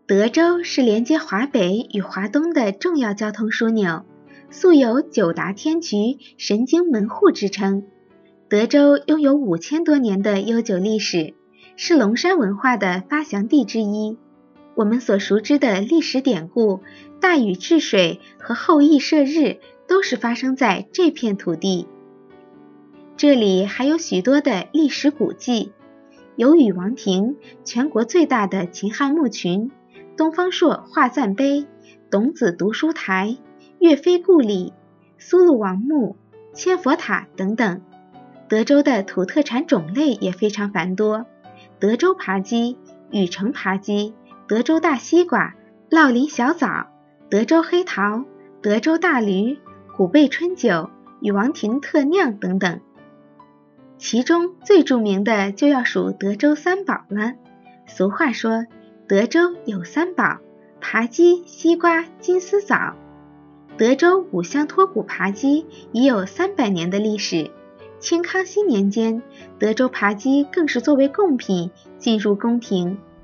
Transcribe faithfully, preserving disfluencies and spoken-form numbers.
德州是连接华北与华东的重要交通枢纽，素有九大天局、神经门户之称。德州拥有五千多年的悠久历史，是龙山文化的发祥地之一。我们所熟知的历史典故，大禹治水和后羿射日都是发生在这片土地。这里还有许多的历史古迹，有禹王庭，全国最大的秦汉墓群，东方朔画赞碑，董子读书台，岳飞故里，苏禄王墓，千佛塔等等。德州的土特产种类也非常繁多，德州扒鸡、禹城扒鸡、德州大西瓜、烙林小枣、德州黑桃、德州大驴、虎背春酒、禹王庭特酿等等。其中最著名的就要数德州三宝了。俗话说，德州有三宝，扒鸡、西瓜、金丝枣。德州五香脱骨扒鸡已有三百年的历史，清康熙年间，德州扒鸡更是作为贡品进入宫廷。